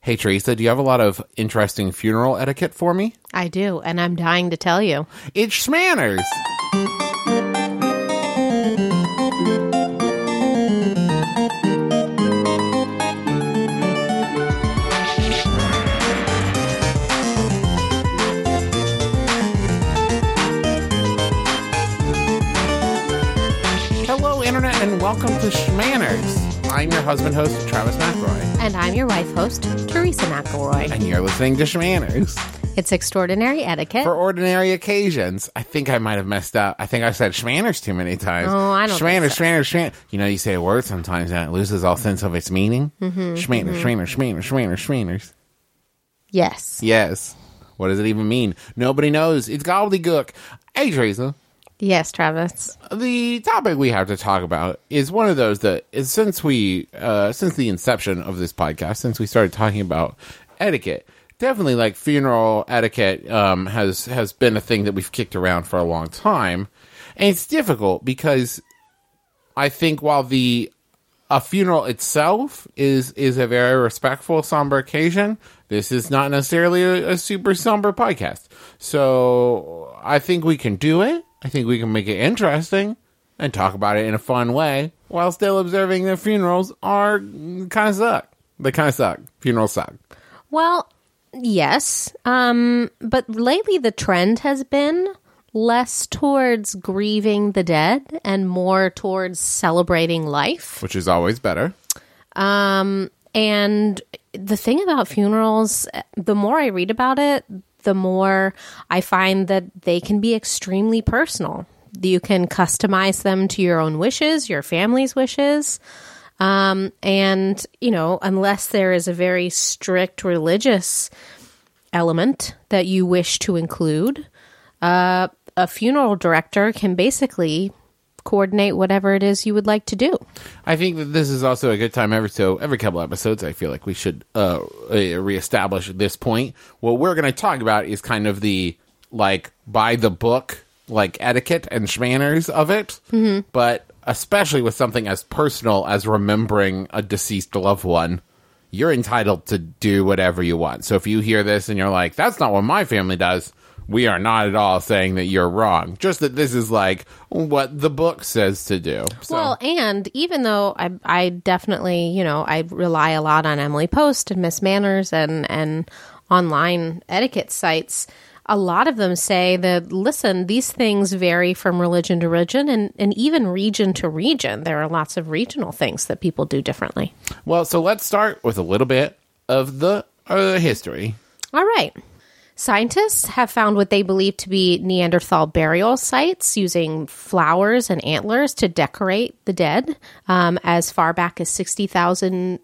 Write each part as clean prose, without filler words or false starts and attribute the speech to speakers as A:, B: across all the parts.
A: Hey, Teresa, do you have a lot of interesting funeral etiquette for me?
B: I do, and I'm dying to tell you.
A: It's Schmanners! Hello, Internet, and welcome to Schmanners. I'm your husband host, Travis McElroy.
B: And I'm your wife host, Teresa McElroy.
A: And you're listening to Schmanners.
B: It's extraordinary etiquette.
A: For ordinary occasions. I think I might have messed up. I think I said Schmanners too many times.
B: Oh, I don't think so.
A: Schmanners. You know, you say a word sometimes and it loses all sense of its meaning. Schmanners.
B: Yes.
A: Yes. What does it even mean? Nobody knows. It's gobbledygook. Hey, Teresa.
B: Yes, Travis.
A: The topic we have to talk about is one of those that is since the inception of this podcast, since we started talking about etiquette, definitely like funeral etiquette has been a thing that we've kicked around for a long time. And it's difficult because I think while a funeral itself is a very respectful, somber occasion, this is not necessarily a super somber podcast. So I think we can do it. I think we can make it interesting and talk about it in a fun way while still observing that funerals are kind of suck. They kind of suck. Funerals suck.
B: Well, yes. But lately the trend has been less towards grieving the dead and more towards celebrating life.
A: Which is always better.
B: And the thing about funerals, the more I read about it, the more I find that they can be extremely personal. You can customize them to your own wishes, your family's wishes. And, you know, unless there is a very strict religious element that you wish to include, a funeral director can basically coordinate whatever it is you would like to do.
A: I think that this is also a good time every couple episodes. I feel like we should reestablish at this point. What we're going to talk about is kind of the like by the book like etiquette and schmanners of it, but especially with something as personal as remembering a deceased loved one, you're entitled to do whatever you want. So if you hear this and you're like, that's not what my family does, we are not at all saying that you're wrong. Just that this is like what the book says to do. So.
B: Well, and even though I definitely, you know, I rely a lot on Emily Post and Miss Manners and online etiquette sites, a lot of them say that, listen, these things vary from religion to religion and even region to region. There are lots of regional things that people do differently.
A: Well, so let's start with a little bit of the history.
B: All right. Scientists have found what they believe to be Neanderthal burial sites using flowers and antlers to decorate the dead as far back as 60,000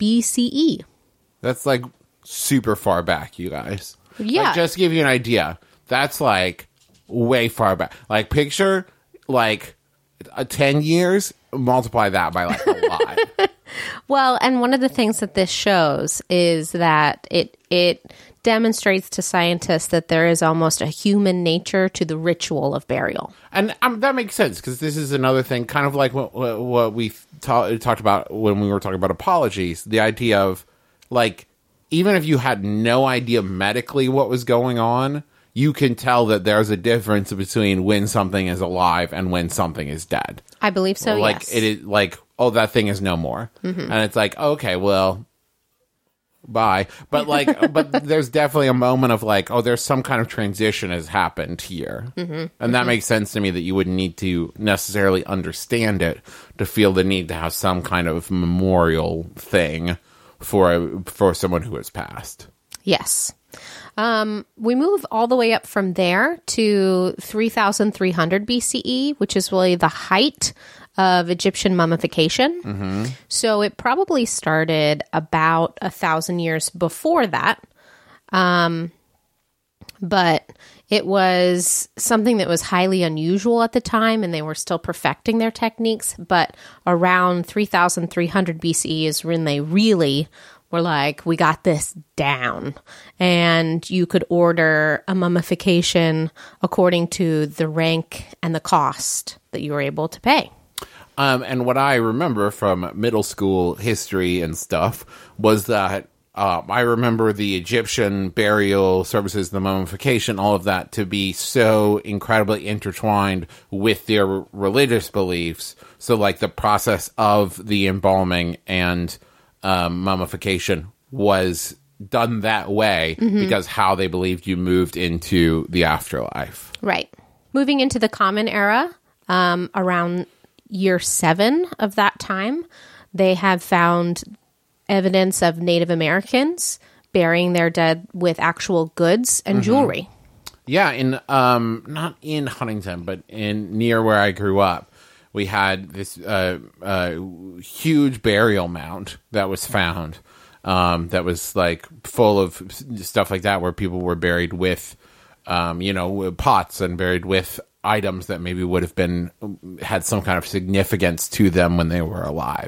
B: BCE.
A: That's like super far back, you guys.
B: Yeah.
A: Like, just to give you an idea, that's like way far back. Like picture like 10 years, multiply that by like a lot.
B: Well, and one of the things that this shows is that it demonstrates to scientists that there is almost a human nature to the ritual of burial.
A: And that makes sense, because this is another thing, kind of like what we talked about when we were talking about apologies, the idea of, like, even if you had no idea medically what was going on, you can tell that there's a difference between when something is alive and when something is dead.
B: I believe so,
A: like,
B: yes.
A: It is like, oh, that thing is no more. Mm-hmm. And it's like, okay, well, bye. But like, but there's definitely a moment of like, oh, there's some kind of transition has happened here. Mm-hmm. And that makes sense to me that you wouldn't need to necessarily understand it to feel the need to have some kind of memorial thing for someone who has passed.
B: Yes. We move all the way up from there to 3,300 BCE, which is really the height of Egyptian mummification. Mm-hmm. So it probably started about 1,000 years before that. But it was something that was highly unusual at the time, and they were still perfecting their techniques. But around 3,300 BCE is when they really were like, we got this down. And you could order a mummification according to the rank and the cost that you were able to pay.
A: And what I remember from middle school history and stuff was that I remember the Egyptian burial services, the mummification, all of that to be so incredibly intertwined with their religious beliefs. So, like, the process of the embalming and mummification was done that way because how they believed you moved into the afterlife.
B: Right. Moving into the Common Era, around year 7 of that time, they have found evidence of Native Americans burying their dead with actual goods and jewelry.
A: Yeah, in not in Huntington, but in near where I grew up, we had this huge burial mound that was found. That was like full of stuff like that, where people were buried with, pots and buried with items that maybe would have had some kind of significance to them when they were alive.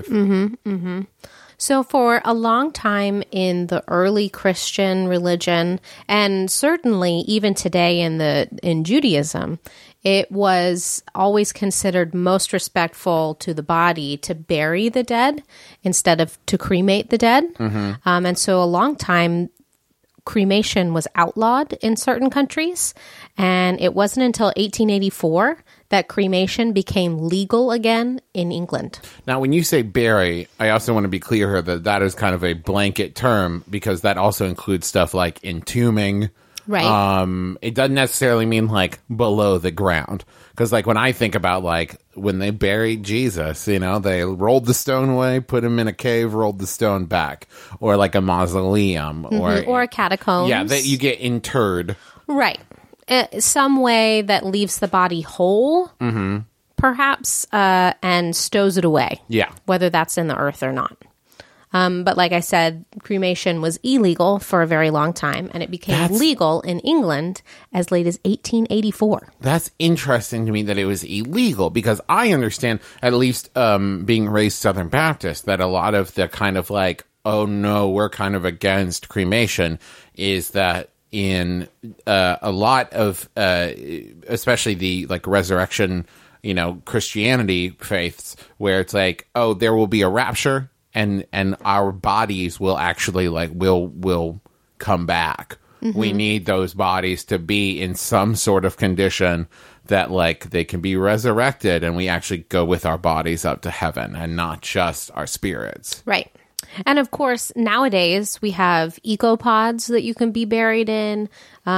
B: So for a long time in the early Christian religion, and certainly even today in Judaism, it was always considered most respectful to the body to bury the dead instead of to cremate the dead. And so a long time, cremation was outlawed in certain countries. And it wasn't until 1884 that cremation became legal again in England.
A: Now, when you say bury, I also want to be clear here that that is kind of a blanket term, because that also includes stuff like entombing.
B: Right.
A: It doesn't necessarily mean like below the ground. Because like when I think about like when they buried Jesus, they rolled the stone away, put him in a cave, rolled the stone back. Or like a mausoleum.
B: Or a catacomb.
A: Yeah, that you get interred.
B: Right. Some way that leaves the body whole, perhaps, and stows it away.
A: Yeah.
B: Whether that's in the earth or not. But like I said, cremation was illegal for a very long time, and it became legal in England as late as 1884.
A: That's interesting to me that it was illegal, because I understand, at least being raised Southern Baptist, that a lot of the kind of like, oh no, we're kind of against cremation, is that in a lot of, especially the like resurrection, Christianity faiths, where it's like, oh, there will be a rapture. And our bodies will actually will come back. We need those bodies to be in some sort of condition that like they can be resurrected, and we actually go with our bodies up to heaven and not just our spirits.
B: Right. And of course, nowadays we have ecopods that you can be buried in.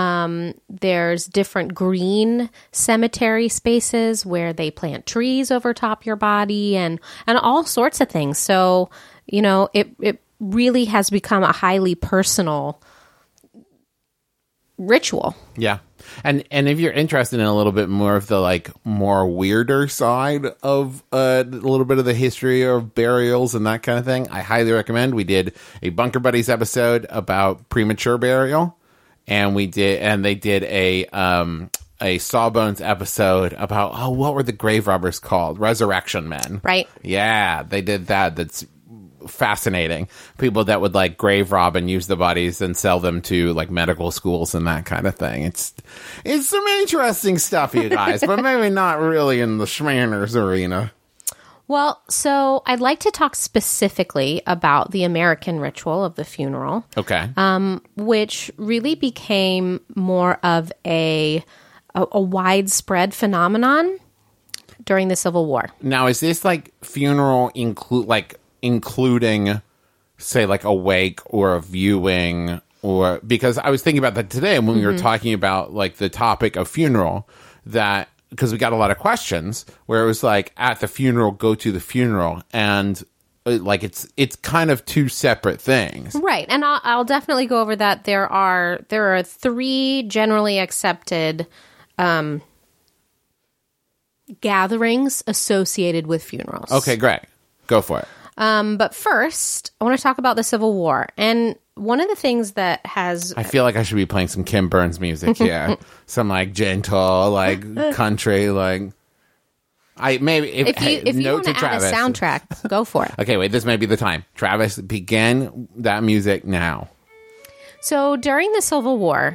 B: There's different green cemetery spaces where they plant trees over top your body and all sorts of things. So, it really has become a highly personal ritual.
A: Yeah. And if you're interested in a little bit more of the like more weirder side of a little bit of the history of burials and that kind of thing, I highly recommend. We did a Bunker Buddies episode about premature burial, and they did a Sawbones episode about what were the grave robbers called? Resurrection Men.
B: Right.
A: Yeah, they did that. That's fascinating. People that would like grave rob and use the bodies and sell them to like medical schools and that kind of thing. It's some interesting stuff, you guys, but maybe not really in the schmanners arena.
B: Well, so I'd like to talk specifically about the American ritual of the funeral.
A: Okay.
B: Which really became more of a widespread phenomenon during the Civil War.
A: Now, is this like funeral including, say, like a wake or a viewing, or because I was thinking about that today when we were talking about like the topic of funeral, that because we got a lot of questions where it was like at the funeral, go to the funeral, and like it's kind of two separate things,
B: right? And I'll definitely go over that. There are 3 generally accepted gatherings associated with funerals.
A: Okay, great, go for it.
B: But first, I want to talk about the Civil War. And one of the things that has...
A: I feel like I should be playing some Kim Burns music here. Some, like, gentle, like, country, like...
B: If you want to add a soundtrack, go for it.
A: Okay, wait, this may be the time. Travis, begin that music now.
B: So, during the Civil War...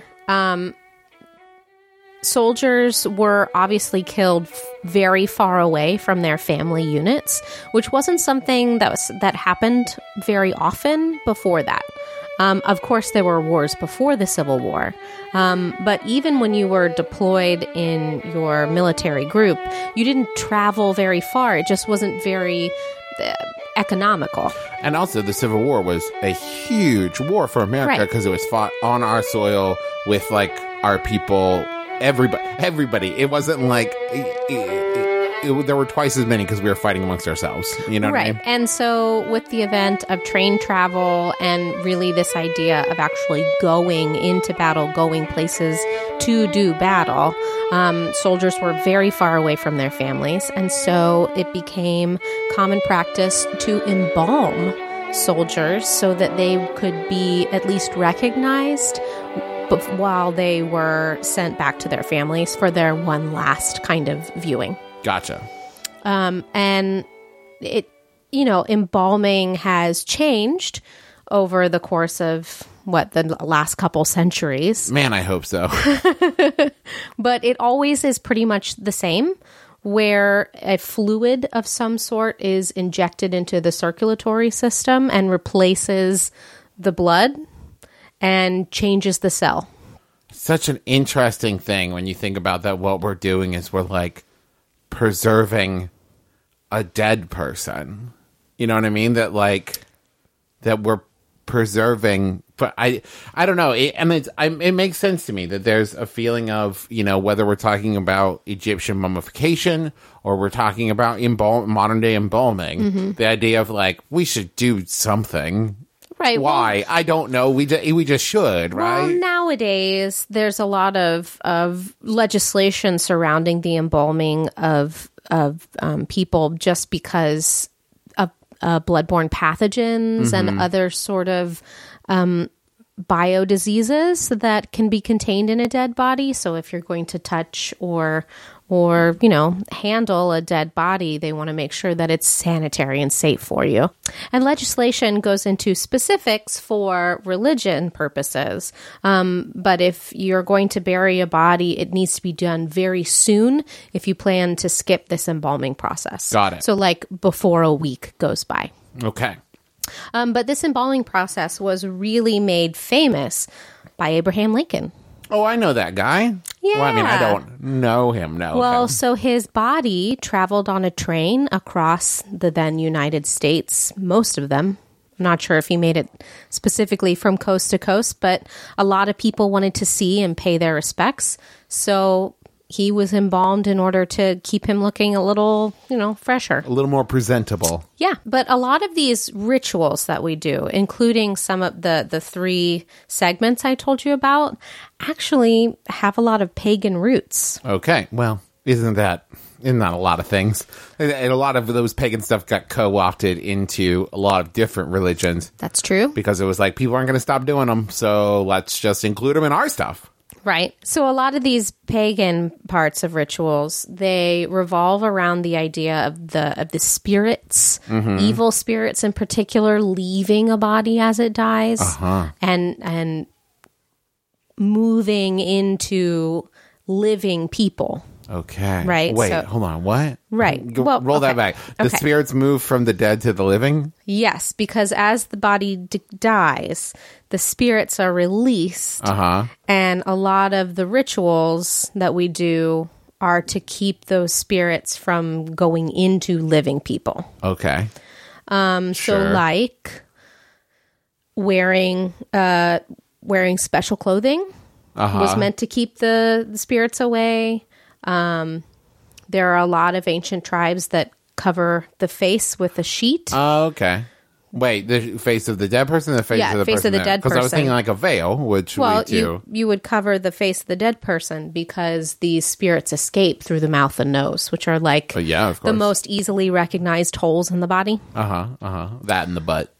B: soldiers were obviously killed very far away from their family units, which wasn't something that happened very often before that. Of course, there were wars before the Civil War, but even when you were deployed in your military group, you didn't travel very far. It just wasn't very economical.
A: And also, the Civil War was a huge war for America because it was fought on our soil with, like, our people, everybody. It wasn't like... there were twice as many because we were fighting amongst ourselves. You know what I mean?
B: And so with the event of train travel and really this idea of actually going into battle, going places to do battle, soldiers were very far away from their families. And so it became common practice to embalm soldiers so that they could be at least recognized while they were sent back to their families for their one last kind of viewing.
A: Gotcha.
B: And it, embalming has changed over the course of the last couple centuries.
A: Man, I hope so.
B: But it always is pretty much the same, where a fluid of some sort is injected into the circulatory system and replaces the blood and changes the cell.
A: Such an interesting thing when you think about that. What we're doing is we're like preserving a dead person. You know what I mean? That we're preserving. But I don't know. It makes sense to me that there's a feeling of, whether we're talking about Egyptian mummification or we're talking about modern day embalming, the idea of like, we should do something.
B: Right.
A: Why? Well, I don't know. We just should, right?
B: Well, nowadays, there's a lot of legislation surrounding the embalming of people just because of bloodborne pathogens and other sort of biodiseases that can be contained in a dead body. So if you're going to touch or handle a dead body, they want to make sure that it's sanitary and safe for you. And legislation goes into specifics for religion purposes. But if you're going to bury a body, it needs to be done very soon if you plan to skip this embalming process.
A: Got it.
B: So like before a week goes by.
A: Okay.
B: But this embalming process was really made famous by Abraham Lincoln.
A: Oh, I know that guy.
B: Yeah.
A: Well, I mean, I don't know him.
B: Well, so his body traveled on a train across the then United States, most of them. I'm not sure if he made it specifically from coast to coast, but a lot of people wanted to see and pay their respects. So he was embalmed in order to keep him looking a little, fresher.
A: A little more presentable.
B: Yeah, but a lot of these rituals that we do, including some of the 3 segments I told you about, actually have a lot of pagan roots.
A: Okay, well, isn't that a lot of things? And a lot of those pagan stuff got co-opted into a lot of different religions.
B: That's true.
A: Because it was like, people aren't going to stop doing them, so let's just include them in our stuff.
B: Right. So a lot of these pagan parts of rituals, they revolve around the idea of the spirits, evil spirits in particular, leaving a body as it dies and moving into living people.
A: Okay.
B: Right.
A: Wait, hold on. What?
B: Right.
A: Well, roll that back. The spirits move from the dead to the living?
B: Yes, because as the body dies, the spirits are released. And a lot of the rituals that we do are to keep those spirits from going into living people.
A: Okay.
B: So like wearing special clothing was meant to keep the spirits away. There are a lot of ancient tribes that cover the face with a sheet.
A: Oh, okay. Wait, the face of the dead person or the face of the person?
B: Of the dead person.
A: Because I was thinking like a veil, which we do.
B: You would cover the face of the dead person because these spirits escape through the mouth and nose, which are like the most easily recognized holes in the body.
A: That and the butt.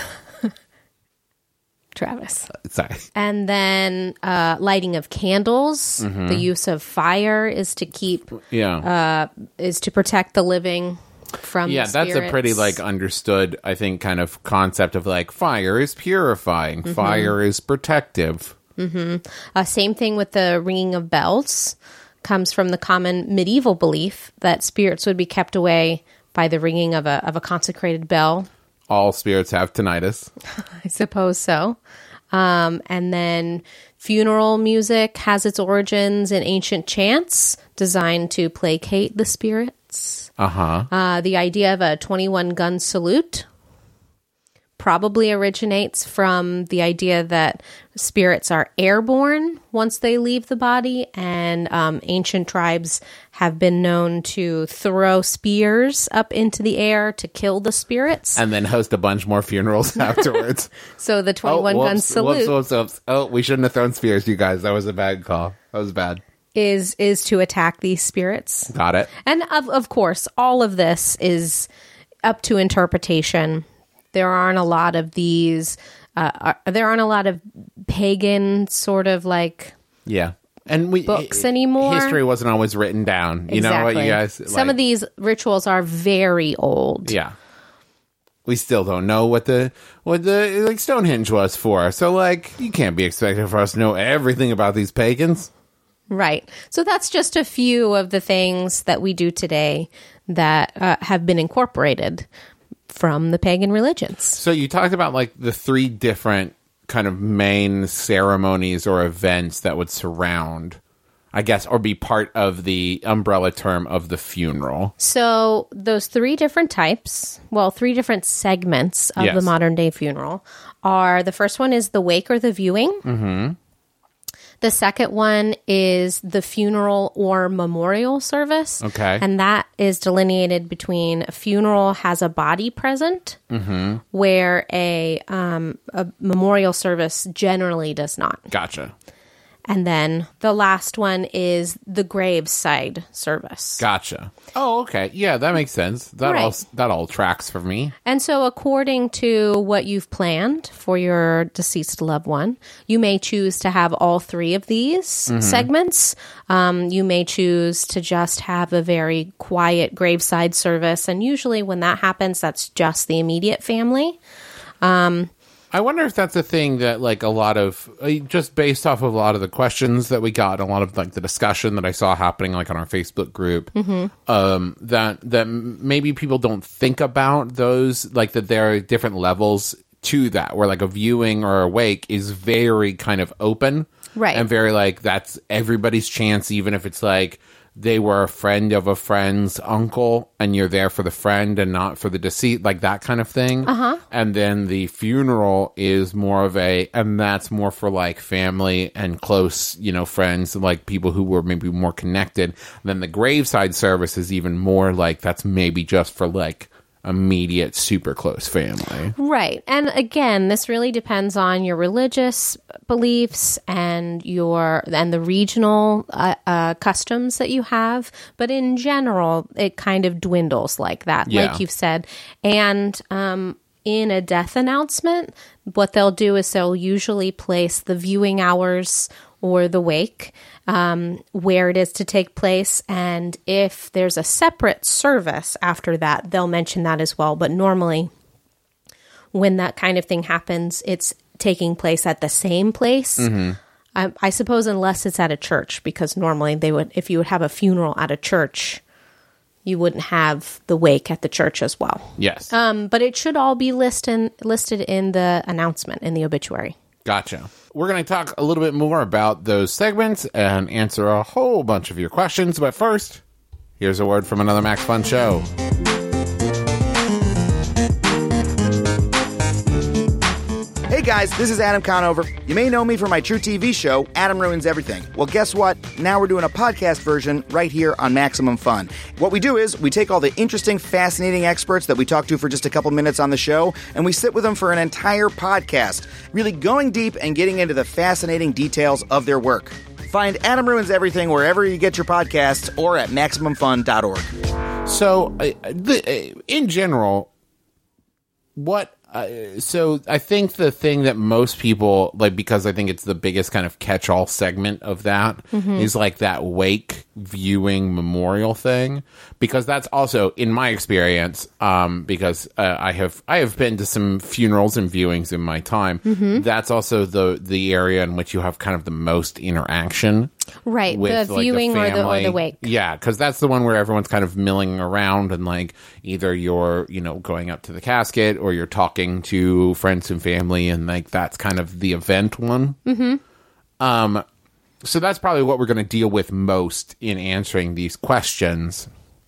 B: Travis.
A: Sorry.
B: And then lighting of candles. The use of fire is to keep is to protect the living from
A: spirits. That's a pretty understood, I think, kind of concept of fire is purifying, fire is protective.
B: Same thing with the ringing of bells. Comes from the common medieval belief that spirits would be kept away by the ringing of a consecrated bell.
A: all spirits have tinnitus.
B: I suppose so. And then funeral music has its origins in ancient chants designed to placate the spirits. The idea of a 21-gun salute probably originates from the idea that spirits are airborne once they leave the body, and ancient tribes have been known to throw spears up into the air to kill the spirits.
A: And then host a bunch more funerals afterwards.
B: So the 21-gun salute
A: whoops. Oh, we shouldn't have thrown spears, you guys. That was a bad call. That was bad.
B: is to attack these spirits.
A: Got it.
B: And of course, all of this is up to interpretation. There aren't a lot of these. There aren't a lot of pagan sort of like
A: and
B: books anymore.
A: History wasn't always written down. You know what, you guys?
B: Some of these rituals are very old.
A: Yeah. We still don't know what the like Stonehenge was for. So like you can't be expected for us to know everything about these pagans.
B: Right. So that's just a few of the things that we do today that have been incorporated from the pagan religions.
A: So you talked about like the 3 different kind of main ceremonies or events that would surround, I guess, or be part of the umbrella term of the funeral.
B: So those 3 different types, 3 different segments of the modern day funeral are, the first one is the wake or the viewing. Mm-hmm. The second one is the funeral or memorial service.
A: Okay.
B: And that is delineated between a funeral has a body present, where a memorial service generally does not.
A: Gotcha.
B: And then the last one is the graveside service.
A: Gotcha. Oh, okay. Yeah, that makes sense. That all tracks for me.
B: And so according to what you've planned for your deceased loved one, you may choose to have all 3 of these segments. You may choose to just have a very quiet graveside service. And usually when that happens, that's just the immediate family.
A: I wonder if that's a thing that, like, a lot of, just based off of a lot of the questions that we got, a lot of, like, the discussion that I saw happening, like, on our Facebook group, that maybe people don't think about those, like, that there are different levels to that, where, like, a viewing or a wake is very kind of open.
B: Right.
A: And very, like, that's everybody's chance, even if it's, like, they were a friend of a friend's uncle and you're there for the friend and not for the deceased, like that kind of thing. And then the funeral is more of and that's more for like family and close, friends, like people who were maybe more connected. And then the graveside service is even more like that's maybe just for like immediate super close family.
B: Right. And again, this really depends on your religious beliefs and the regional customs that you have, but in general it kind of dwindles like that, like you've said. And in a death announcement, what they'll do is they'll usually place the viewing hours or the wake where it is to take place. And if there's a separate service after that, they'll mention that as well. But normally when that kind of thing happens, it's taking place at the same place. I suppose unless it's at a church, because normally if you would have a funeral at a church, you wouldn't have the wake at the church as well.
A: Yes.
B: But it should all be listed in the announcement, in the obituary.
A: Gotcha. We're going to talk a little bit more about those segments and answer a whole bunch of your questions. But first, here's a word from another Max Fun show.
C: Hey guys, this is Adam Conover. You may know me from my True TV show, Adam Ruins Everything. Well, guess what? Now we're doing a podcast version right here on Maximum Fun. What we do is we take all the interesting, fascinating experts that we talk to for just a couple minutes on the show, and we sit with them for an entire podcast, really going deep and getting into the fascinating details of their work. Find Adam Ruins Everything wherever you get your podcasts or at MaximumFun.org.
A: So, in general, so I think the thing that most people, like, because I think it's the biggest kind of catch-all segment of that, is like that wake viewing memorial thing, because that's also, in my experience, because I have been to some funerals and viewings in my time, that's also the area in which you have kind of the most interaction.
B: Right,
A: with,
B: the
A: like,
B: viewing or the
A: family.
B: wake.
A: Yeah, because that's the one where everyone's kind of milling around and like either you're, going up to the casket or you're talking to friends and family, and like that's kind of the event one. Mm-hmm. So that's probably what we're going to deal with most in answering these questions.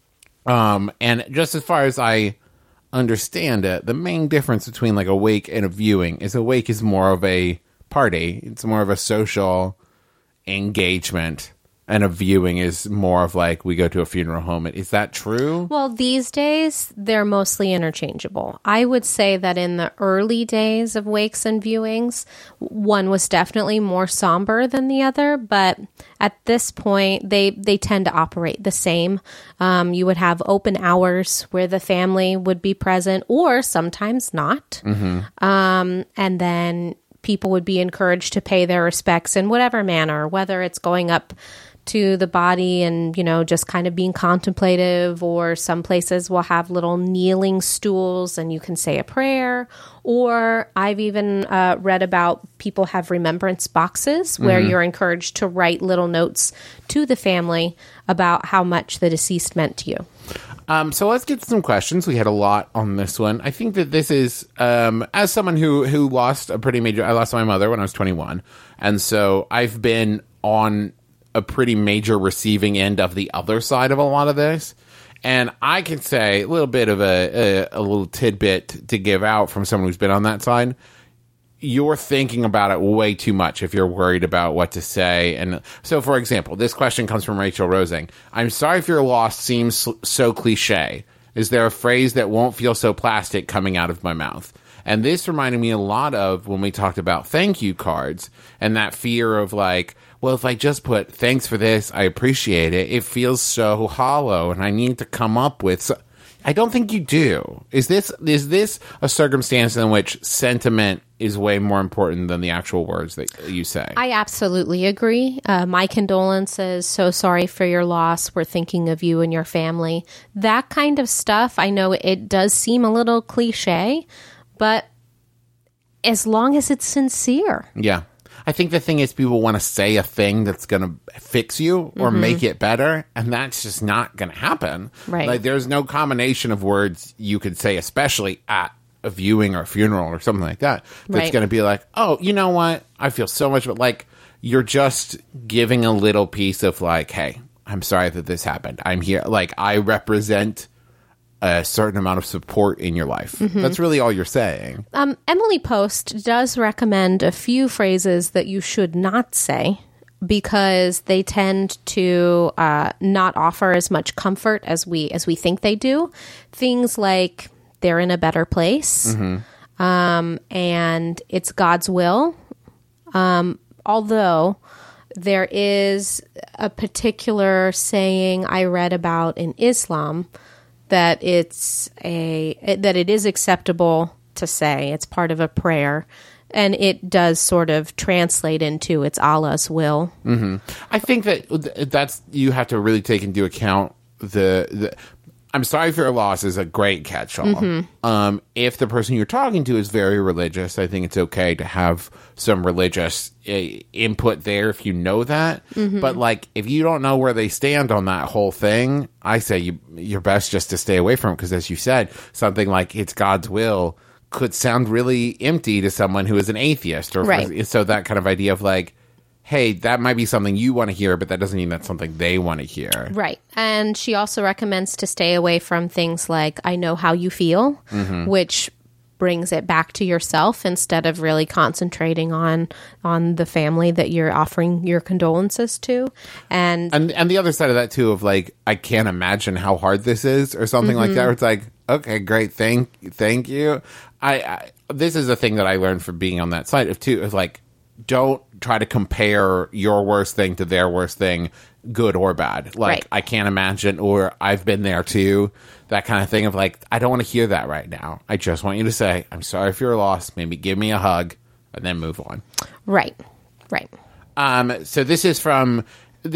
A: And just as far as I understand it, the main difference between like a wake and a viewing is a wake is more of a party. It's more of a social engagement, and a viewing is more of like we go to a funeral home. Is that true?
B: Well, these days, they're mostly interchangeable. I would say that in the early days of wakes and viewings, one was definitely more somber than the other, but at this point, they tend to operate the same. You would have open hours where the family would be present, or sometimes not. And then people would be encouraged to pay their respects in whatever manner, whether it's going up to the body and, just kind of being contemplative, or some places will have little kneeling stools and you can say a prayer. Or I've even read about people have remembrance boxes where you're encouraged to write little notes to the family about how much the deceased meant to you.
A: So let's get to some questions. We had a lot on this one. I think that this is, as someone who lost I lost my mother when I was 21. And so I've been on a pretty major receiving end of the other side of a lot of this. And I can say a little bit of a little tidbit to give out from someone who's been on that side. You're thinking about it way too much if you're worried about what to say. And so, for example, this question comes from Rachel Rosing. I'm sorry if your loss seems so cliche. Is there a phrase that won't feel so plastic coming out of my mouth? And this reminded me a lot of when we talked about thank you cards and that fear of like, well, if I just put thanks for this, I appreciate it, it feels so hollow and I need to come up with... I don't think you do. Is this a circumstance in which sentiment is way more important than the actual words that you say?
B: I absolutely agree. My condolences. So sorry for your loss. We're thinking of you and your family. That kind of stuff, I know it does seem a little cliche, but as long as it's sincere.
A: Yeah. I think the thing is people want to say a thing that's going to fix you or make it better, and that's just not going to happen.
B: Right.
A: Like, there's no combination of words you could say, especially at a viewing or a funeral or something like that, that's going to be like, oh, you know what? I feel so much, but like, you're just giving a little piece of like, hey, I'm sorry that this happened. I'm here. Like, I represent a certain amount of support in your life. That's really all you're saying.
B: Emily Post does recommend a few phrases that you should not say because they tend to not offer as much comfort as we think they do. Things like they're in a better place, and it's God's will. Although there is a particular saying I read about in Islam that it is acceptable to say. It's part of a prayer, and it does sort of translate into it's Allah's will.
A: I think that's you have to really take into account the I'm sorry for your loss is a great catch-all. If the person you're talking to is very religious, I think it's okay to have some religious input there if you know that. But like, if you don't know where they stand on that whole thing, I say you're best just to stay away from it. Because as you said, something like it's God's will could sound really empty to someone who is an atheist. Or so that kind of idea of like, hey, that might be something you want to hear, but that doesn't mean that's something they want to hear.
B: Right. And she also recommends to stay away from things like, I know how you feel, which brings it back to yourself instead of really concentrating on the family that you're offering your condolences to. And
A: the other side of that, too, of like, I can't imagine how hard this is or something like that, where it's like, okay, great, thank you. This is a thing that I learned from being on that side of, too, of like, don't try to compare your worst thing to their worst thing, good or bad. Like, I can't imagine, or I've been there too, that kind of thing of like, I don't want to hear that right now. I just want you to say, I'm sorry for your loss, maybe give me a hug, and then move on. Right. So this is from...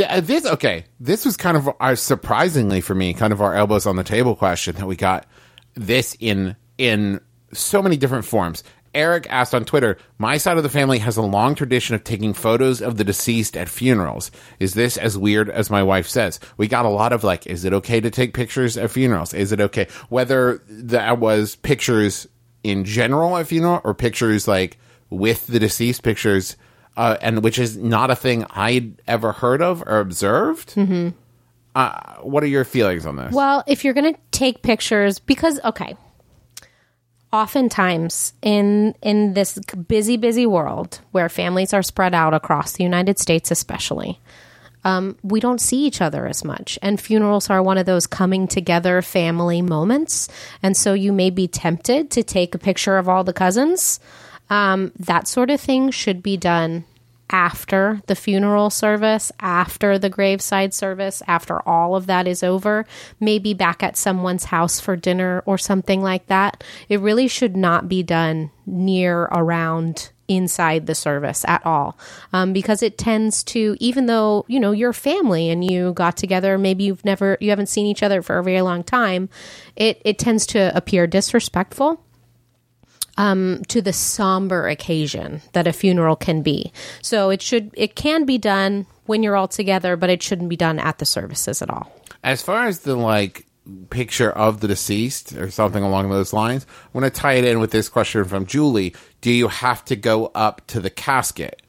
A: This was kind of surprisingly for me, kind of our elbows on the table question that we got this in so many different forms. Eric asked on Twitter, my side of the family has a long tradition of taking photos of the deceased at funerals. Is this as weird as my wife says? We got a lot of like, is it okay to take pictures at funerals? Is it okay? Whether that was pictures in general at funeral or pictures like with the deceased pictures, and which is not a thing I'd ever heard of or observed. Mm-hmm. What are your feelings on this?
B: Well, if you're going to take pictures, because, okay, oftentimes in this busy world where families are spread out across the United States especially, we don't see each other as much. And funerals are one of those coming together family moments. And so you may be tempted to take a picture of all the cousins. That sort of thing should be done after the funeral service, after the graveside service, after all of that is over, maybe back at someone's house for dinner or something like that. It really should not be done near around inside the service at all, because it tends to, even though, you know, you're family and you got together, maybe you haven't seen each other for a very long time, it tends to appear disrespectful to the somber occasion that a funeral can be. So it can be done when you're all together, but it shouldn't be done at the services at all.
A: As far as the like picture of the deceased or something along those lines, I want to tie it in with this question from Julie. Do you have to go up to the casket?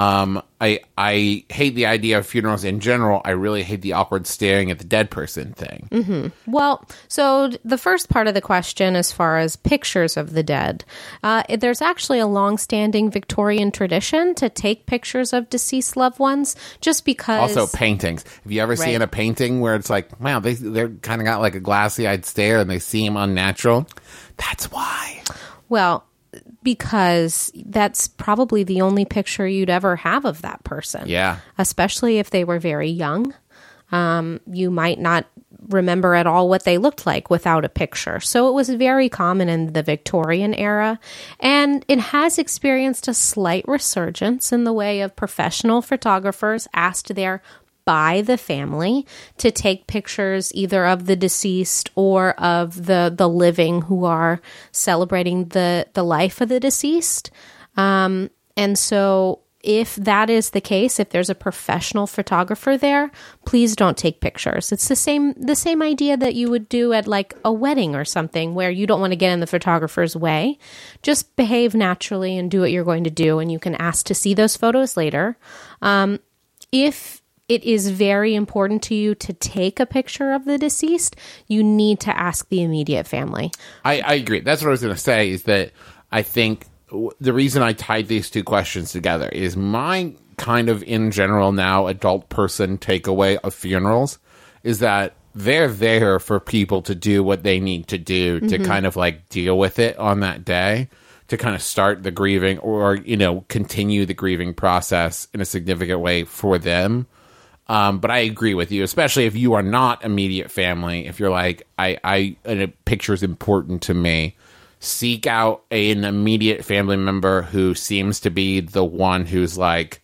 A: I hate the idea of funerals in general. I really hate the awkward staring at the dead person thing.
B: Mm-hmm. Well, so the first part of the question, as far as pictures of the dead, there's actually a long-standing Victorian tradition to take pictures of deceased loved ones, just because.
A: Also, paintings. Have you ever seen a painting where it's like, wow, they're kind of got like a glassy-eyed stare and they seem unnatural? That's why.
B: Well, because that's probably the only picture you'd ever have of that person.
A: Yeah.
B: Especially if they were very young. You might not remember at all what they looked like without a picture. So it was very common in the Victorian era. And it has experienced a slight resurgence in the way of professional photographers asked there by the family to take pictures either of the deceased or of the living who are celebrating the life of the deceased. And so if that is the case, if there's a professional photographer there, please don't take pictures. It's the same idea that you would do at like a wedding or something where you don't want to get in the photographer's way. Just behave naturally and do what you're going to do, and you can ask to see those photos later. If it is very important to you to take a picture of the deceased, you need to ask the immediate family.
A: I agree. That's what I was going to say, is that I think the reason I tied these two questions together is my kind of, in general now, adult person takeaway of funerals is that they're there for people to do what they need to do to kind of like deal with it on that day, to kind of start the grieving or, you know, continue the grieving process in a significant way for them. But I agree with you, especially if you are not immediate family. If you're like, a picture is important to me, seek out an immediate family member who seems to be the one who's like,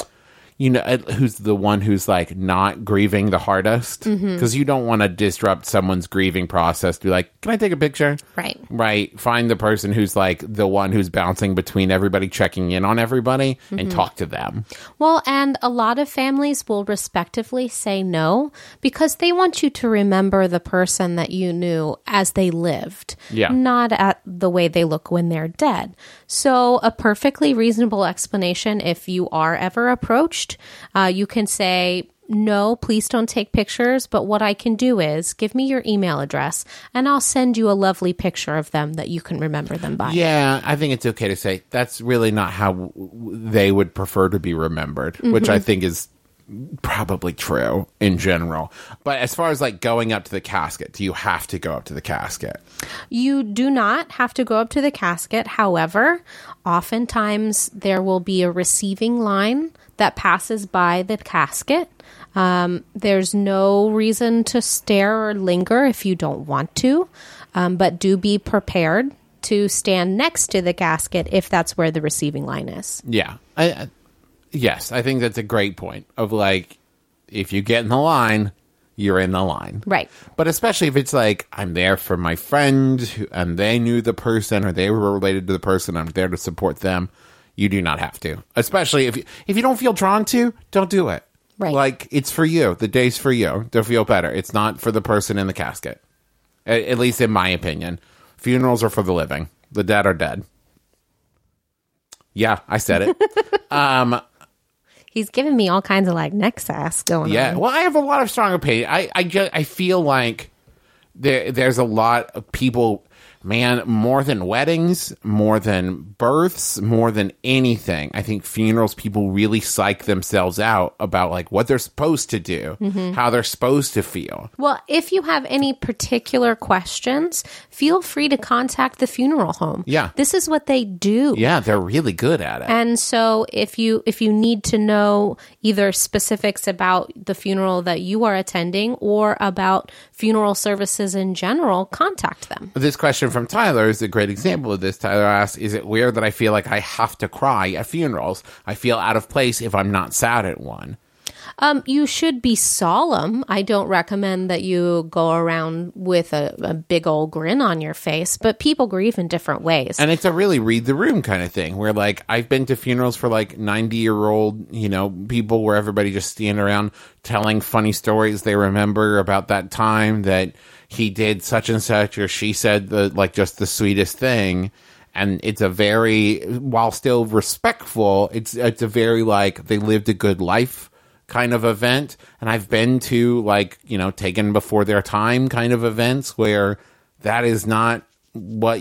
A: you know, who's the one who's like not grieving the hardest, because you don't want to disrupt someone's grieving process. Be like, can I take a picture? Right. Find the person who's like the one who's bouncing between everybody, checking in on everybody, and talk to them.
B: Well, and a lot of families will respectively say no because they want you to remember the person that you knew as they lived, not at the way they look when they're dead. So a perfectly reasonable explanation, if you are ever approached, you can say, no, please don't take pictures, but what I can do is give me your email address and I'll send you a lovely picture of them that you can remember them by.
A: Yeah, I think it's okay to say that's really not how they would prefer to be remembered, which I think is probably true in general. But as far as like going up to the casket, do you have to go up to the casket?
B: You do not have to go up to the casket. However, oftentimes there will be a receiving line that passes by the casket. There's no reason to stare or linger if you don't want to, but do be prepared to stand next to the casket if that's where the receiving line is.
A: Yeah. Yes, I think that's a great point of like, if you get in the line, you're in the line.
B: Right.
A: But especially if it's like, I'm there for my friend and they knew the person or they were related to the person, I'm there to support them. You do not have to. Especially if you don't feel drawn to, don't do it.
B: Right.
A: Like, it's for you. The day's for you to feel better. It's not for the person in the casket. At least in my opinion. Funerals are for the living. The dead are dead. Yeah, I said it.
B: He's giving me all kinds of like neck sass going on.
A: Yeah, well, I have a lot of strong opinion. I feel like there's a lot of people, man, more than weddings, more than births, more than anything. I think funerals, people really psych themselves out about like what they're supposed to do, how they're supposed to feel.
B: Well, if you have any particular questions, feel free to contact the funeral home.
A: Yeah.
B: This is what they do.
A: Yeah, they're really good at it.
B: And so if you need to know either specifics about the funeral that you are attending or about funeral services in general, contact them.
A: This question from Tyler is a great example of this. Tyler asks, is it weird that I feel like I have to cry at funerals? I feel out of place if I'm not sad at one.
B: You should be solemn. I don't recommend that you go around with a big old grin on your face, but people grieve in different ways.
A: And it's a really read the room kind of thing where like I've been to funerals for like 90-year-old, people where everybody just stand around telling funny stories they remember about that time that he did such and such or she said just the sweetest thing. And it's a very, while still respectful, it's a very like they lived a good life kind of event. And I've been to taken before their time kind of events where that is not what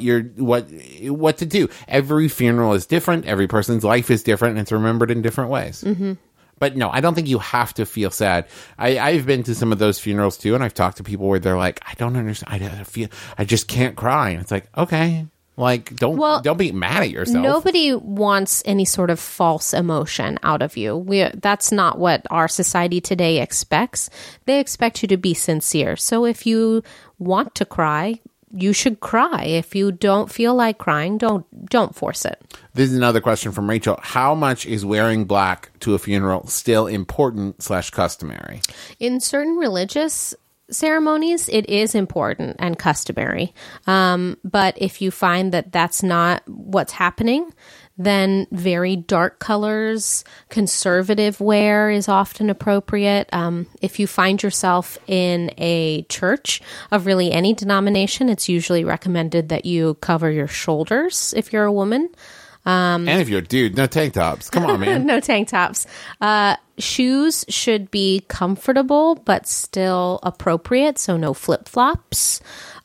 A: to do. Every funeral is different. Every person's life is different. And it's remembered in different ways. Mm-hmm. But no, I don't think you have to feel sad. I've been to some of those funerals too. And I've talked to people where they're like, I don't understand. I just can't cry. And it's like, okay. Like, don't be mad at yourself.
B: Nobody wants any sort of false emotion out of you. That's not what our society today expects. They expect you to be sincere. So if you want to cry, you should cry. If you don't feel like crying, don't force it.
A: This is another question from Rachel. How much is wearing black to a funeral still important / customary? In
B: certain religious ceremonies, it is important and customary. But if you find that that's not what's happening, then very dark colors, conservative wear is often appropriate. If you find yourself in a church of really any denomination, it's usually recommended that you cover your shoulders if you're a woman.
A: And if you're a dude, no tank tops. Come on, man.
B: No tank tops. Shoes should be comfortable, but still appropriate. So no flip-flops.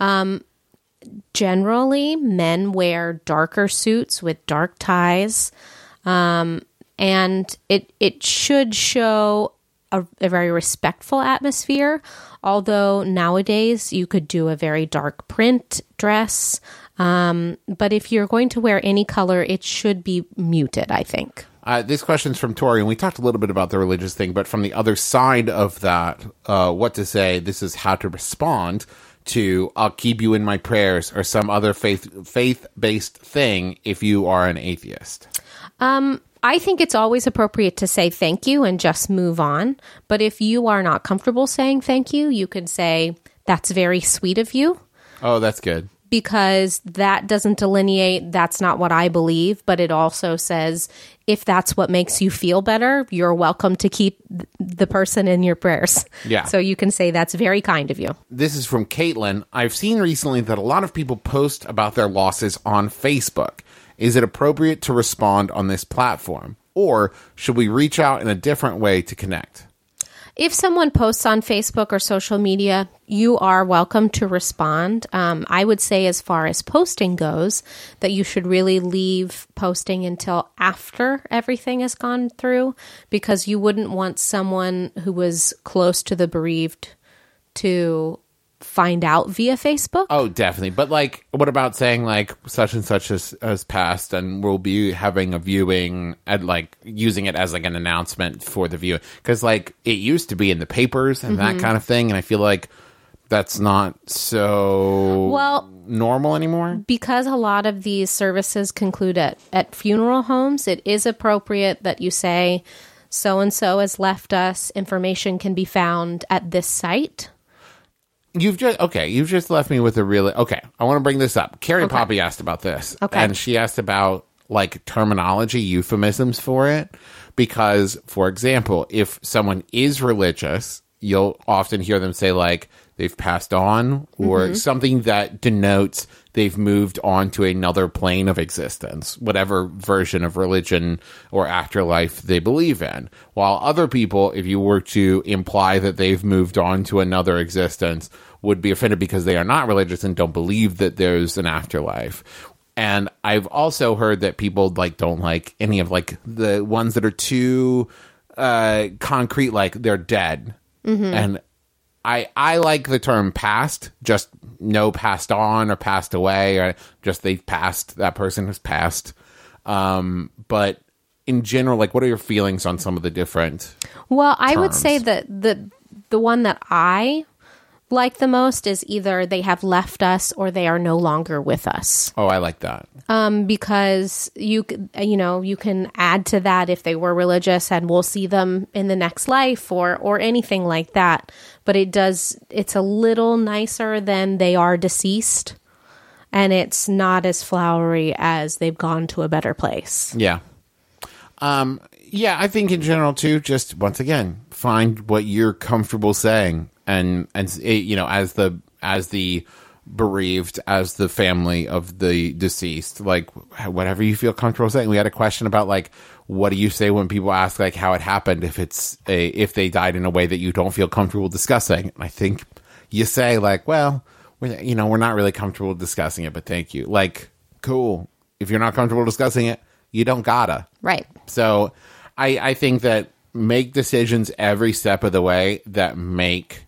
B: Generally, men wear darker suits with dark ties. And it should show a very respectful atmosphere. Although nowadays you could do a very dark print dress. But if you're going to wear any color, it should be muted, I think.
A: This question's from Tori, and we talked a little bit about the religious thing, but from the other side of that, what to say, this is how to respond to I'll keep you in my prayers or some other faith-based thing if you are an atheist.
B: I think it's always appropriate to say thank you and just move on. But if you are not comfortable saying thank you, you can say, that's very sweet of you.
A: Oh, that's good.
B: Because that doesn't delineate, that's not what I believe, but it also says, if that's what makes you feel better, you're welcome to keep the person in your prayers.
A: Yeah.
B: So you can say, that's very kind of you.
A: This is from Caitlin. I've seen recently that a lot of people post about their losses on Facebook. Is it appropriate to respond on this platform? Or should we reach out in a different way to connect?
B: If someone posts on Facebook or social media, you are welcome to respond. I would say as far as posting goes, that you should really leave posting until after everything has gone through, because you wouldn't want someone who was close to the bereaved to find out via Facebook.
A: Oh, definitely. But what about saying such and such has passed and we'll be having a viewing and using it as an announcement for the view? Because it used to be in the papers and that kind of thing. And I feel like that's not so normal anymore.
B: Because a lot of these services conclude at funeral homes, it is appropriate that you say, so-and-so has left us. Information can be found at this site.
A: You've just left me with a really... Okay, I want to bring this up. Carrie Poppy asked about this.
B: Okay.
A: And she asked about, like, terminology, euphemisms for it. Because, for example, if someone is religious, you'll often hear them say, like, they've passed on, or something that denotes they've moved on to another plane of existence, whatever version of religion or afterlife they believe in. While other people, if you were to imply that they've moved on to another existence, would be offended because they are not religious and don't believe that there's an afterlife. And I've also heard that people like don't like any of like the ones that are too concrete, like they're dead. And I like the term past, just no passed on or passed away, or just they've passed, that person has passed. But in general, like, what are your feelings on some of the different
B: Well, I would
A: terms?
B: say that the one that I like the most is either they have left us or they are no longer with us.
A: Oh, I like that.
B: Because you can add to that if they were religious and we'll see them in the next life or anything like that. But it's a little nicer than they are deceased, and it's not as flowery as they've gone to a better place.
A: Yeah. Yeah, I think in general too, just once again, find what you're comfortable saying. And you know, as the bereaved, as the family of the deceased, like whatever you feel comfortable saying. We had a question about like, what do you say when people ask like how it happened if they died in a way that you don't feel comfortable discussing? And I think you say like, well, we're not really comfortable discussing it, but thank you. Like, cool. If you're not comfortable discussing it, you don't gotta.
B: Right.
A: So I think that make decisions every step of the way that make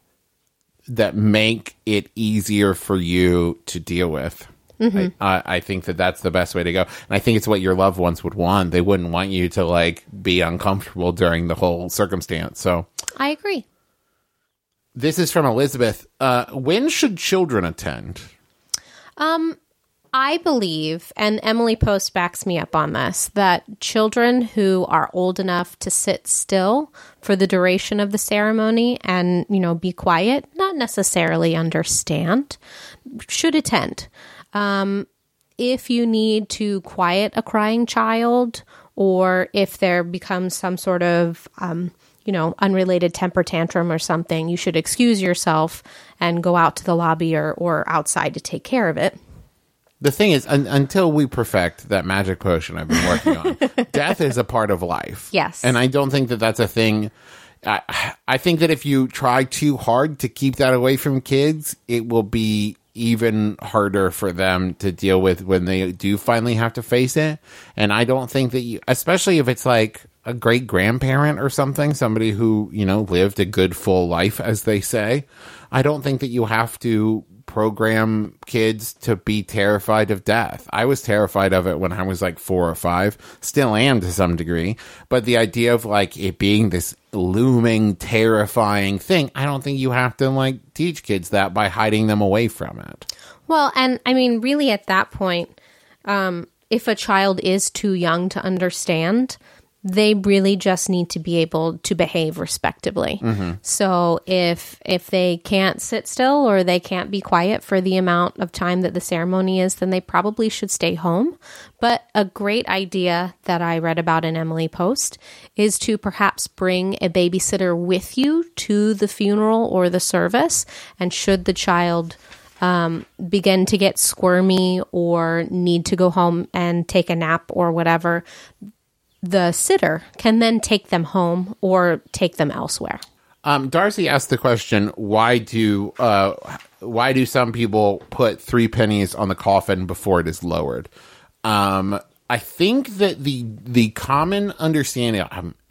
A: it easier for you to deal with. I think that that's the best way to go. And I think it's what your loved ones would want. They wouldn't want you to like be uncomfortable during the whole circumstance. So
B: I agree.
A: This is from Elizabeth. When should children attend?
B: I believe, and Emily Post backs me up on this, that children who are old enough to sit still for the duration of the ceremony and, be quiet, not necessarily understand, should attend. If you need to quiet a crying child, or if there becomes some sort of, unrelated temper tantrum or something, you should excuse yourself and go out to the lobby or outside to take care of it.
A: The thing is, until we perfect that magic potion I've been working on, death is a part of life.
B: Yes.
A: And I don't think that that's a thing. I think that if you try too hard to keep that away from kids, it will be even harder for them to deal with when they do finally have to face it. And I don't think that especially if it's like a great grandparent or something, somebody who, lived a good full life, as they say, I don't think that you have to program kids to be terrified of death. I was terrified of it when I was like 4 or 5, still am to some degree, but the idea of like it being this looming, terrifying thing, I don't think you have to like teach kids that by hiding them away from it.
B: Well, and I mean, really at that point, if a child is too young to understand, they really just need to be able to behave respectably. So if they can't sit still or they can't be quiet for the amount of time that the ceremony is, then they probably should stay home. But a great idea that I read about in Emily Post is to perhaps bring a babysitter with you to the funeral or the service. And should the child begin to get squirmy or need to go home and take a nap or whatever, the sitter can then take them home or take them elsewhere.
A: Darcy asked the question, why do some people put 3 pennies on the coffin before it is lowered? I think that the common understanding,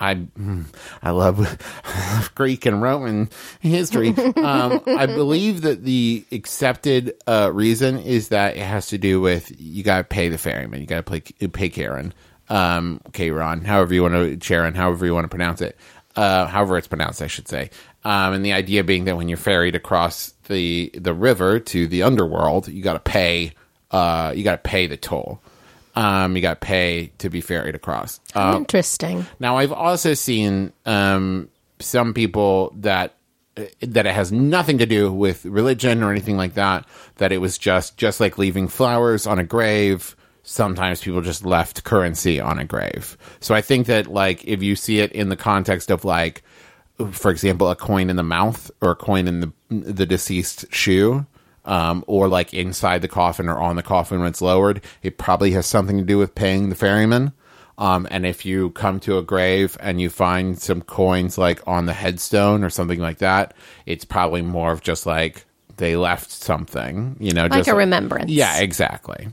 A: I love Greek and Roman history. I believe that the accepted reason is that it has to do with you got to pay the ferryman, you got to pay Karen. Karen, however you want to pronounce it, however it's pronounced, I should say. And the idea being that when you're ferried across the river to the underworld, you got to pay the toll. You got to pay to be ferried across.
B: Interesting.
A: Now, I've also seen some people that it has nothing to do with religion or anything like that, that it was just like leaving flowers on a grave. Sometimes people just left currency on a grave. So I think that, like, if you see it in the context of, like, for example, a coin in the mouth or a coin in the deceased shoe, or like inside the coffin or on the coffin when it's lowered, it probably has something to do with paying the ferryman. And if you come to a grave and you find some coins like on the headstone or something like that, it's probably more of just like they left something, you know,
B: like
A: just
B: a remembrance.
A: Yeah, exactly.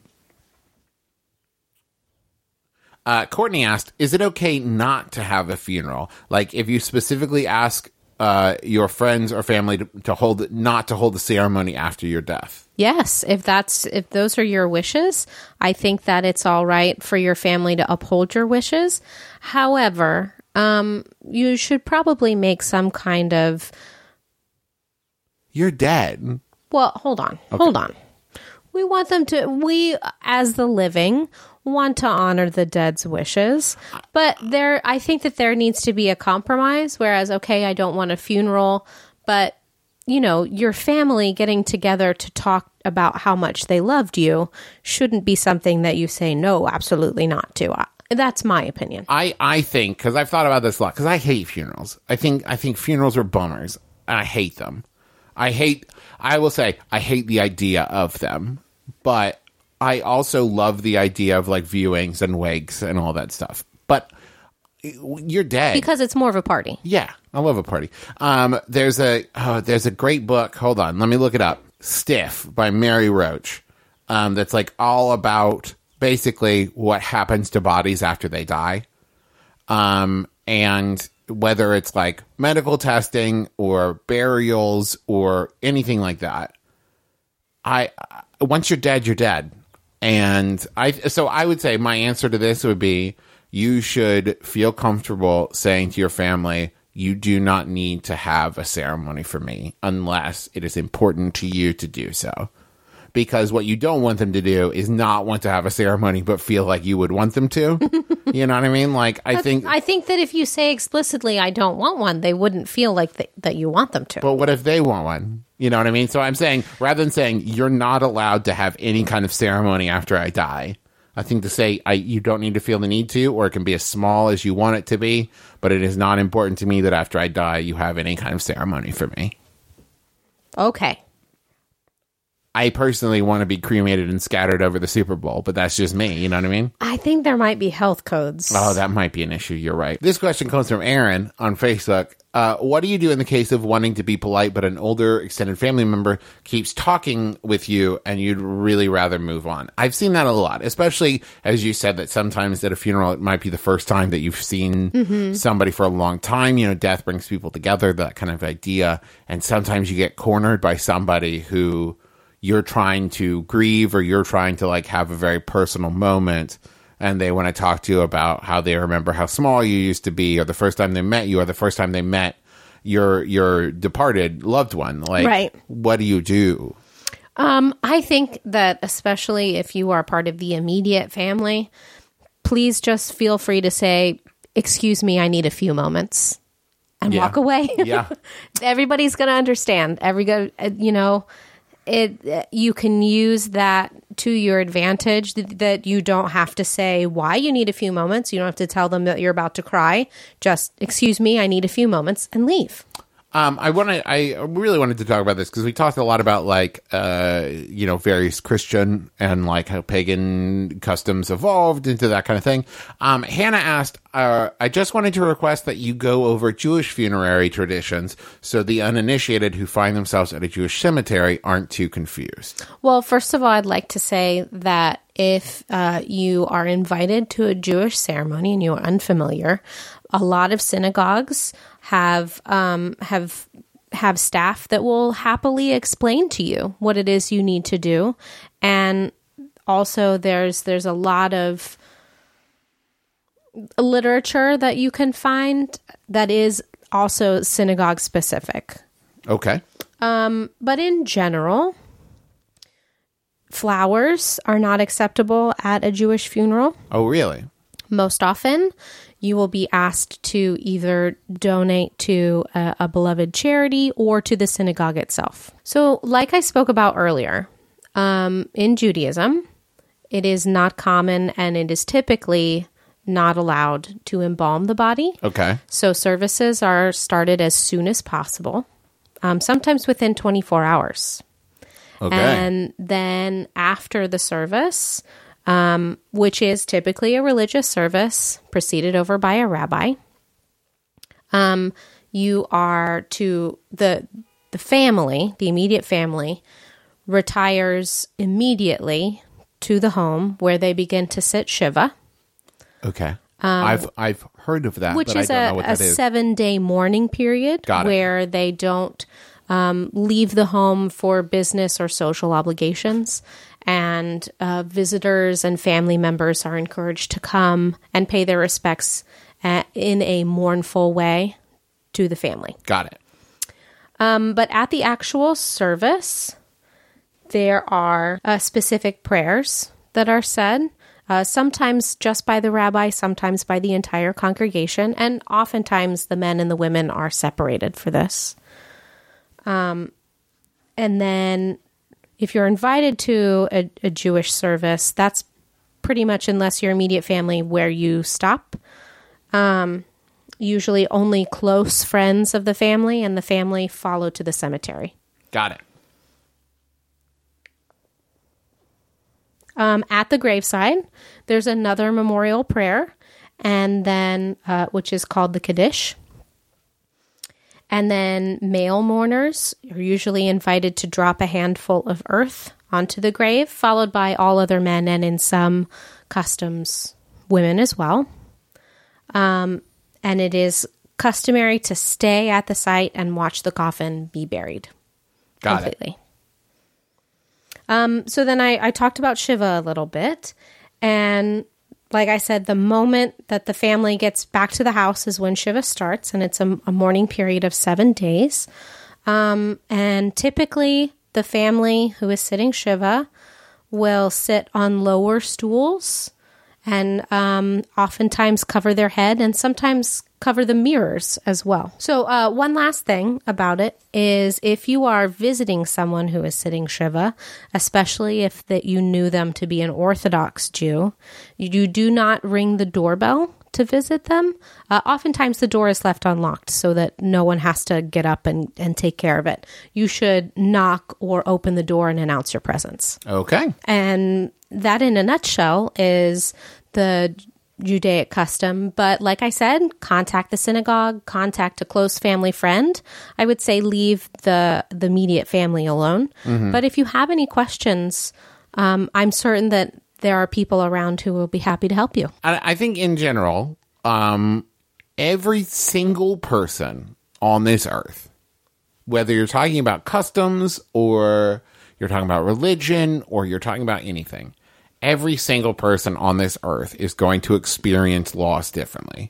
A: Courtney asked, is it okay not to have a funeral? Like, if you specifically ask your friends or family not to hold the ceremony after your death.
B: Yes, if those are your wishes, I think that it's all right for your family to uphold your wishes. However, you should probably make some kind of...
A: You're dead.
B: Well, hold on. We, as the living, want to honor the dead's wishes, but I think that there needs to be a compromise, whereas, okay, I don't want a funeral, but, you know, your family getting together to talk about how much they loved you shouldn't be something that you say, no, absolutely not to. That's my opinion.
A: I think, because I've thought about this a lot, because I hate funerals. I think funerals are bummers, and I hate them. I will say, I hate the idea of them, but I also love the idea of like viewings and wakes and all that stuff. But you're dead.
B: Because it's more of a party.
A: Yeah, I love a party. There's a great book. Hold on, let me look it up. Stiff by Mary Roach. That's like all about basically what happens to bodies after they die. And whether it's like medical testing or burials or anything like that. Once you're dead, you're dead. And I would say my answer to this would be, you should feel comfortable saying to your family, you do not need to have a ceremony for me unless it is important to you to do so. Because what you don't want them to do is not want to have a ceremony, but feel like you would want them to. You know what I mean? Like, I think
B: that if you say explicitly, I don't want one, they wouldn't feel like that you want them to.
A: But what if they want one? You know what I mean? So I'm saying, rather than saying you're not allowed to have any kind of ceremony after I die, I think to say you don't need to feel the need to, or it can be as small as you want it to be, but it is not important to me that after I die, you have any kind of ceremony for me.
B: Okay.
A: I personally want to be cremated and scattered over the Super Bowl, but that's just me. You know what I mean?
B: I think there might be health codes.
A: Oh, that might be an issue. You're right. This question comes from Aaron on Facebook. What do you do in the case of wanting to be polite, but an older extended family member keeps talking with you and you'd really rather move on? I've seen that a lot, especially as you said that sometimes at a funeral, it might be the first time that you've seen somebody for a long time. You know, death brings people together, that kind of idea. And sometimes you get cornered by somebody who you're trying to grieve, or you're trying to like have a very personal moment, and they want to talk to you about how they remember how small you used to be, or the first time they met you, or the first time they met your departed loved one. Like,
B: right.
A: What do you do?
B: I think that especially if you are part of the immediate family, please just feel free to say, excuse me, I need a few moments, and walk away.
A: Yeah.
B: Everybody's going to understand. You can use that to your advantage, that you don't have to say why you need a few moments. You don't have to tell them that you're about to cry. Just, excuse me, I need a few moments, and leave.
A: I really wanted to talk about this because we talked a lot about like, various Christian and like how pagan customs evolved into that kind of thing. Hannah asked, I just wanted to request that you go over Jewish funerary traditions so the uninitiated who find themselves at a Jewish cemetery aren't too confused.
B: Well, first of all, I'd like to say that if you are invited to a Jewish ceremony and you're unfamiliar, a lot of synagogues have staff that will happily explain to you what it is you need to do. And also there's a lot of literature that you can find that is also synagogue specific.
A: Okay.
B: But in general, Flowers are not acceptable at a Jewish funeral.
A: Oh, really?
B: Most often, you will be asked to either donate to a beloved charity or to the synagogue itself. So, like I spoke about earlier, in Judaism, it is not common and it is typically not allowed to embalm the body.
A: Okay.
B: So services are started as soon as possible, sometimes within 24 hours.
A: Okay.
B: And then after the service, which is typically a religious service preceded over by a rabbi, you are to the family, the immediate family, retires immediately to the home where they begin to sit Shiva.
A: Okay. I've heard of that,
B: Which
A: but
B: is
A: I don't know what
B: a
A: that is.
B: 7-day mourning period
A: Got it.
B: where they don't leave the home for business or social obligations. And visitors and family members are encouraged to come and pay their respects in a mournful way to the family.
A: Got it.
B: But at the actual service, there are specific prayers that are said. Sometimes just by the rabbi, sometimes by the entire congregation, and oftentimes the men and the women are separated for this. And then if you're invited to a Jewish service, that's pretty much, unless your immediate family, where you stop. Usually only close friends of the family and the family follow to the cemetery.
A: Got it.
B: At the graveside, there's another memorial prayer, and then which is called the Kaddish. And then male mourners are usually invited to drop a handful of earth onto the grave, followed by all other men, and in some customs, women as well. And it is customary to stay at the site and watch the coffin be buried.
A: Got
B: completely.
A: it.
B: So then I talked about Shiva a little bit, and like I said, the moment that the family gets back to the house is when Shiva starts, and it's a mourning period of 7 days. And typically the family who is sitting Shiva will sit on lower stools and oftentimes cover their head and sometimes cover the mirrors as well. So one last thing about it is if you are visiting someone who is sitting Shiva, especially if that you knew them to be an Orthodox Jew, you do not ring the doorbell to visit them. Oftentimes the door is left unlocked so that no one has to get up and take care of it. You should knock or open the door and announce your presence.
A: Okay.
B: And that in a nutshell is the Judaic custom. But like I said, contact the synagogue, contact a close family friend. I would say leave the immediate family alone. Mm-hmm. But if you have any questions, I'm certain that there are people around who will be happy to help you.
A: I think in general, every single person on this earth, whether you're talking about customs or you're talking about religion or you're talking about anything, every single person on this earth is going to experience loss differently.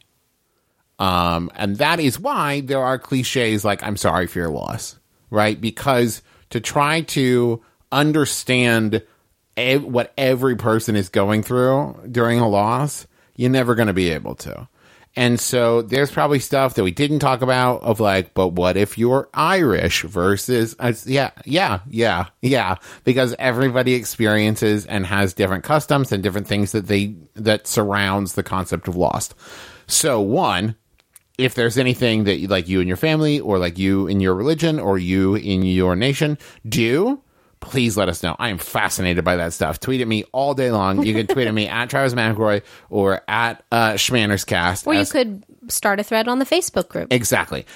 A: And that is why there are cliches like, I'm sorry for your loss, right? Because to try to understand what every person is going through during a loss, you're never going to be able to. And so there's probably stuff that we didn't talk about of like, but what if you're Irish versus, yeah, because everybody experiences and has different customs and different things that surrounds the concept of loss. So one, if there's anything that like you and your family or like you in your religion or you in your nation do, please let us know. I am fascinated by that stuff. Tweet at me all day long. You can tweet at me at Travis McElroy or at Schmannerscast.
B: Or you could start a thread on the Facebook group.
A: Exactly.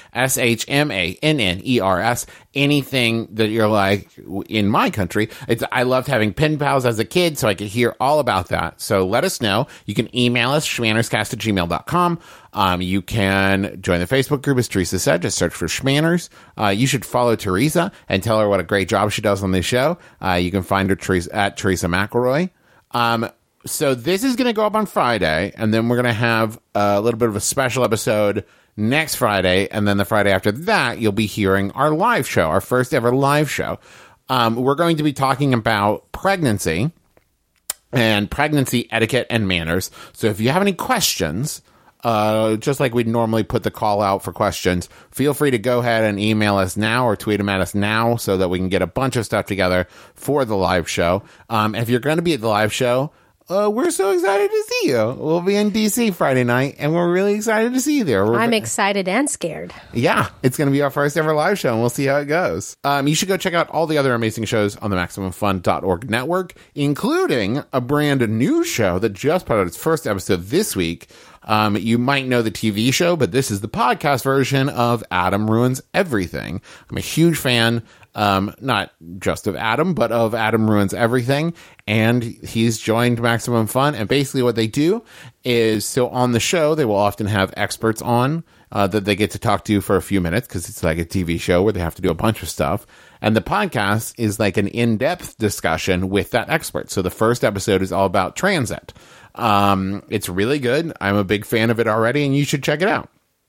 A: SHMANNERS. Anything that you're like, in my country, I loved having pen pals as a kid, so I could hear all about that. So let us know. You can email us, schmannerscast@gmail.com. You can join the Facebook group, as Teresa said. Just search for Schmanners. You should follow Teresa and tell her what a great job she does on this show. You can find her at Teresa McElroy. So this is going to go up on Friday, and then we're going to have a little bit of a special episode next Friday, and then the Friday after that, you'll be hearing our live show, our first ever live show. We're going to be talking about pregnancy and pregnancy etiquette and manners. So if you have any questions, just like we'd normally put the call out for questions, feel free to go ahead and email us now or tweet them at us now so that we can get a bunch of stuff together for the live show. If you're going to be at the live show, we're so excited to see you. We'll be in DC Friday night, and we're really excited to see you there.
B: I'm excited and scared.
A: Yeah, it's going to be our first ever live show, and we'll see how it goes. You should go check out all the other amazing shows on the MaximumFun.org network, including a brand new show that just put out its first episode this week. You might know the TV show, but this is the podcast version of Adam Ruins Everything. I'm a huge fan, not just of Adam, but of Adam Ruins Everything. And he's joined Maximum Fun. And basically what they do is, so on the show, they will often have experts on that they get to talk to for a few minutes, because it's like a TV show where they have to do a bunch of stuff. And the podcast is like an in-depth discussion with that expert. So the first episode is all about transit. It's really good. I'm a big fan of it already, and you should check it out.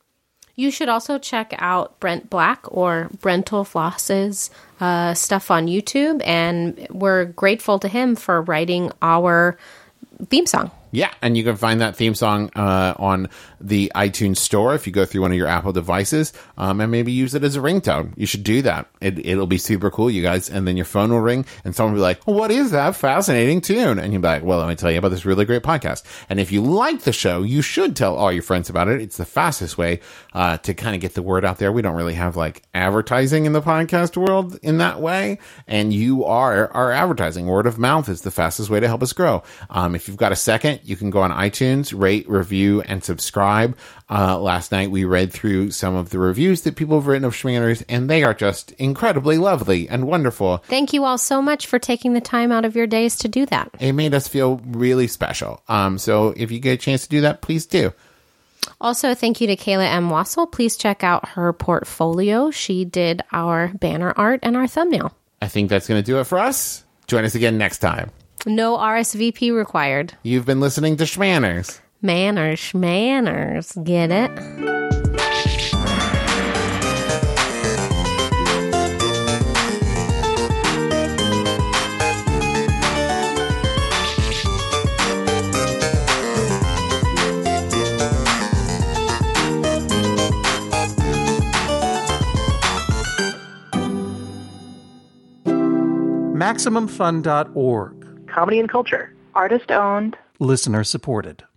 B: You should also check out Brent Black or Brental Floss's stuff on YouTube, and we're grateful to him for writing our theme song.
A: Yeah, and you can find that theme song on the iTunes store if you go through one of your Apple devices, and maybe use it as a ringtone. You should do that. It'll be super cool, you guys. And then your phone will ring, and someone will be like, well, what is that fascinating tune? And you'll be like, well, let me tell you about this really great podcast. And if you like the show, you should tell all your friends about it. It's the fastest way to kind of get the word out there. We don't really have like advertising in the podcast world in that way, and you are our advertising. Word of mouth is the fastest way to help us grow. If you've got a second, you can go on iTunes, rate, review, and subscribe. Last night we read through some of the reviews that people have written of Schmanners, and they are just incredibly lovely and wonderful.
B: Thank you all so much for taking the time out of your days to do that.
A: It made us feel really special. So if you get a chance to do that, please do.
B: Also, thank you to Kayla M. Wassel. Please check out her portfolio. She did our banner art and our thumbnail.
A: I think that's going to do it for us. Join us again next time.
B: No RSVP required.
A: You've been listening to Schmanners.
B: Manners. Get it?
D: MaximumFun.org.
E: Comedy and culture.
F: Artist owned.
D: Listener supported.